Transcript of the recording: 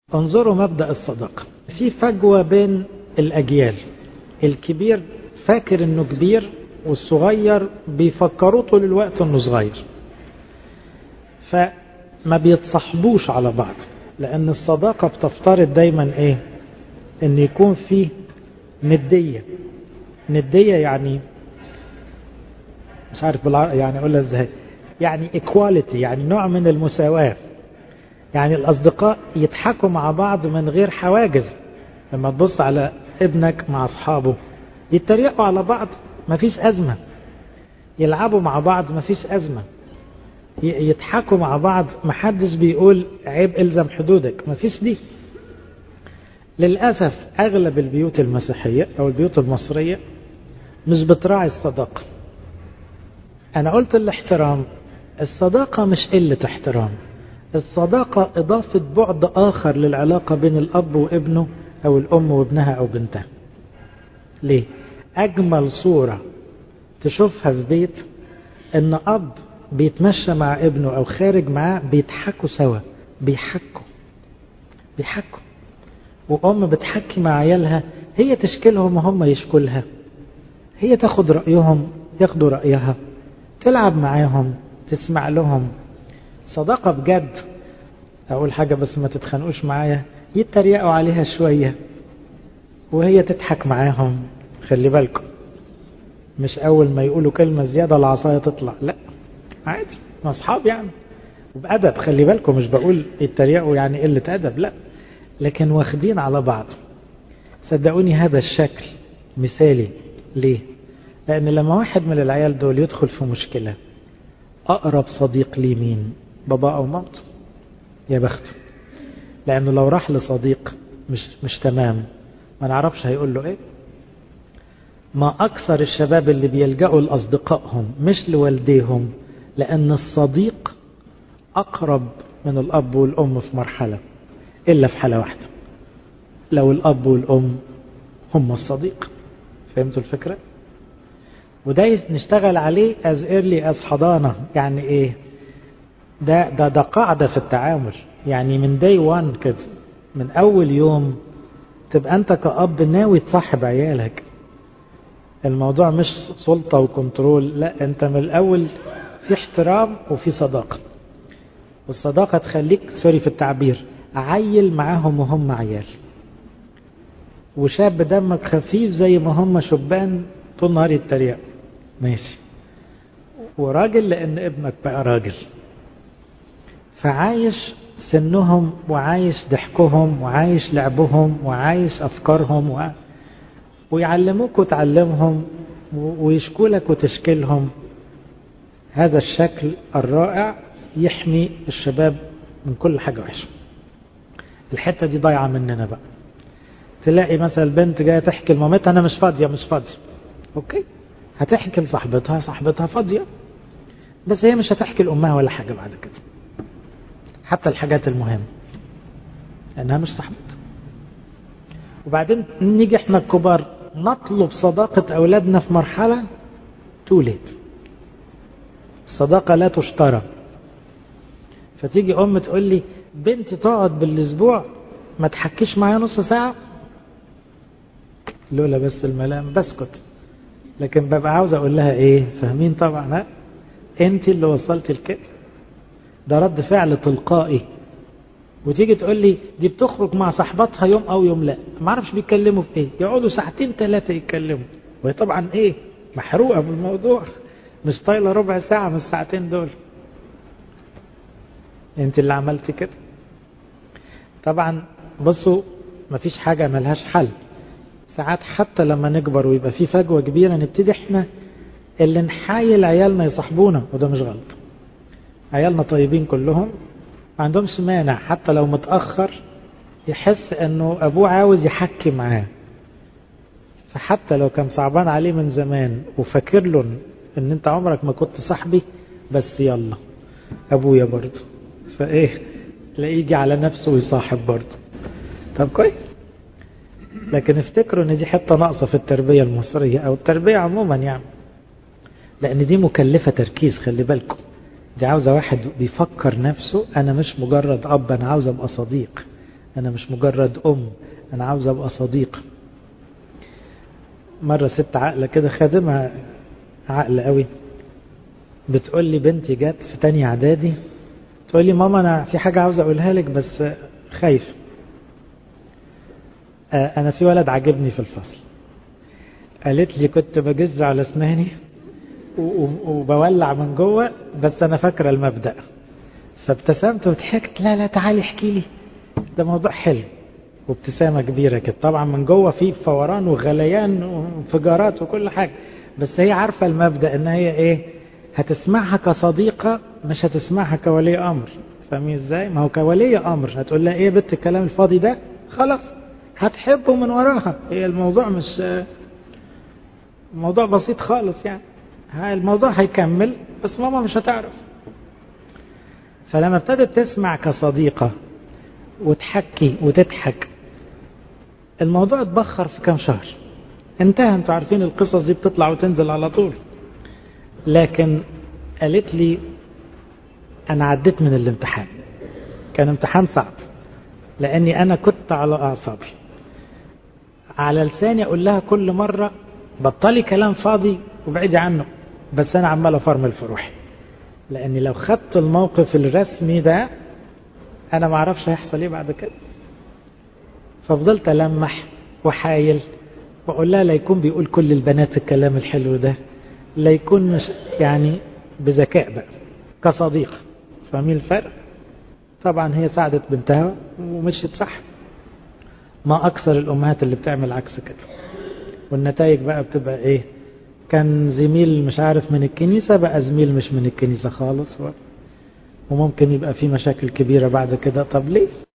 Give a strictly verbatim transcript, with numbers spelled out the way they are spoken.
انظروا مبدأ الصداقة. في فجوة بين الأجيال، الكبير فاكر انه كبير والصغير بيفكروا طول الوقت انه صغير، فما بيتصاحبوش على بعض، لأن الصداقة بتفترض دايما ايه؟ ان يكون فيه ندية. ندية يعني مش عارف بالعربي يعني اقولها ازاي، يعني equality، يعني نوع من المساواة. يعني الأصدقاء يضحكوا مع بعض من غير حواجز. لما تبص على ابنك مع أصحابه يتريقوا على بعض مفيش أزمة، يلعبوا مع بعض مفيش أزمة، يضحكوا مع بعض محدش بيقول عيب إلزم حدودك، مفيش دي. للأسف أغلب البيوت المسيحية أو البيوت المصرية مش بتراعي الصداقة. أنا قلت الاحترام، الصداقة مش قلة احترام، الصداقة إضافة بعد آخر للعلاقة بين الأب وابنه أو الأم وابنها أو بنتها. ليه؟ أجمل صورة تشوفها في بيت إن أب بيتمشى مع ابنه أو خارج معاه بيضحكوا سوا، بيحكوا بيحكوا وأم بتحكي مع عيالها، هي تشكلهم وهم يشكلها، هي تاخد رأيهم ياخدوا رأيها، تلعب معاهم تسمع لهم. صداقة بجد. أقول حاجة بس ما تتخانقوش معايا، يتريقوا عليها شوية وهي تضحك معاهم. خلي بالكم، مش أول ما يقولوا كلمة زيادة العصاية تطلع، لا عادي، ما أصحاب يعني وبأدب. خلي بالكم، مش بقول يتريقوا يعني قلة أدب، لا، لكن واخدين على بعض. صدقوني هذا الشكل مثالي. ليه؟ لأن لما واحد من العيال دول يدخل في مشكلة، أقرب صديق ليه مين؟ بابا أو مامته. يا بخته، لأنه لو راح لصديق مش مش تمام ما نعرفش هيقول له إيه. ما أكثر الشباب اللي بيلجأوا لأصدقائهم مش لوالديهم، لأن الصديق أقرب من الأب والأم في مرحلة، إلا في حالة واحدة، لو الأب والأم هم الصديق. فهمتوا الفكرة؟ وده نشتغل عليه as early as حضانة. يعني إيه؟ ده ده ده قاعدة في التعامل. يعني من day one كده، من أول يوم تبقى أنت كأب ناوي تصاحب عيالك. الموضوع مش سلطة وكنترول، لا، أنت من الأول في احترام وفي صداقة. والصداقة تخليك سوري في التعبير عيل معاهم وهم عيال، وشاب دمك خفيف زي ما هم شبان طول نهار يتريق، ماشي، وراجل لأن ابنك بقى راجل، فعايش سنهم وعايش ضحكهم وعايش لعبهم وعايش أفكارهم و... ويعلموك وتعلمهم ويشكولك وتشكلهم. هذا الشكل الرائع يحمي الشباب من كل حاجة وحشة. الحتة دي ضايعة مننا بقى. تلاقي مثلا البنت جاية تحكي لمامتها أنا مش فاضية مش فاضية، أوكي، هتحكي لصاحبتها، صاحبتها فاضية، بس هي مش هتحكي لأمها ولا حاجة بعد كده، حتى الحاجات المهمة، لأنها مش صاحبتها. وبعدين نيجي احنا الكبار نطلب صداقة أولادنا في مرحلة تولد. الصداقة لا تشترى. فتيجي أم تقول لي بنتي تقعد بالأسبوع ما تحكيش معايا نص ساعة، لولا بس الملام بسكت. لكن ببقى عاوز أقول لها إيه؟ فاهمين طبعا، ها؟ أنت اللي وصلت الكده، ده رد فعل تلقائي. وتيجي تقول لي دي بتخرج مع صاحبتها يوم أو يوم لا، ما اعرفش بيتكلموا في إيه، يقعدوا ساعتين ثلاثة يتكلموا، وهي طبعا إيه؟ محروقة بالموضوع، مش طايلة ربع ساعة من الساعتين دول. أنت اللي عملت كده. طبعا بصوا، مفيش حاجة ملهاش حل. ساعات حتى لما نكبر ويبقى في فجوة كبيرة نبتدي احنا اللي نحايل عيالنا يصاحبونا، وده مش غلط. عيالنا طيبين كلهم، ما عندهمش مانع حتى لو متأخر يحس انه ابوه عاوز يحكي معاه. فحتى لو كان صعبان عليه من زمان وفاكر له ان انت عمرك ما كنت صاحبي، بس يلا ابويا برضه، فايه تلاقيه يجي على نفسه ويصاحب برضه. طب كويس. لكن افتكروا ان دي حته ناقصه في التربيه المصريه او التربيه عموما، يعني لان دي مكلفه تركيز. خلي بالكم، دي عاوزه واحد بيفكر نفسه، انا مش مجرد اب، انا عاوز ابقى صديق، أنا مش مجرد أم، أنا عاوز أبقى صديق. مرة ست عقلة كده، خادمها عقل قوي، بتقول لي بنتي جت في تانية إعدادي تقول لي ماما أنا في حاجة عاوز أقولها لك بس خايف. أنا في ولد عجبني في الفصل. قالت لي كنت بجز على أسناني وبولع من جوه بس أنا فاكرة المبدأ. فابتسمت وضحكت، لا لا تعالي احكي لي، ده موضوع حلو. وابتسامة كبيرة كده، طبعا من جوه فيه فوران وغليان وانفجارات وكل حاجة، بس هي عارفة المبدأ ان هي ايه، هتسمعها كصديقة مش هتسمعها كولي امر. فاهمين ازاي؟ ما هو كولي امر هتقول لها ايه بنت الكلام الفاضي ده، خلاص هتحبه من وراها. هي الموضوع مش موضوع بسيط خالص يعني، الموضوع هيكمل بس ماما مش هتعرف. فلما ابتدت تسمع كصديقة وتحكي وتضحك، الموضوع اتبخر في كام شهر، انتهى. انتوا عارفين القصص دي بتطلع وتنزل على طول. لكن قالت لي انا عديت من الامتحان، كان امتحان صعب لاني انا كنت على اعصابي، على لساني اقول لها كل مرة بطلي كلام فاضي وبعيدي عنه، بس انا عمال افرمل في روحي، لاني لو خدت الموقف الرسمي ده انا ما اعرفش هيحصل ايه بعد كده. ففضلت ألمح وحايل واقول لها لا يكون بيقول كل البنات الكلام الحلو ده، لا يكون مش يعني بذكاء بقى كصديق. فاهمين الفرق؟ طبعا هي ساعدت بنتها ومشيت صح. ما اكثر الامهات اللي بتعمل عكس كده، والنتائج بقى بتبقى ايه، كان زميل مش عارف من الكنيسة بقى زميل مش من الكنيسة خالص، وممكن يبقى في مشاكل كبيرة بعد كده. طب ليه؟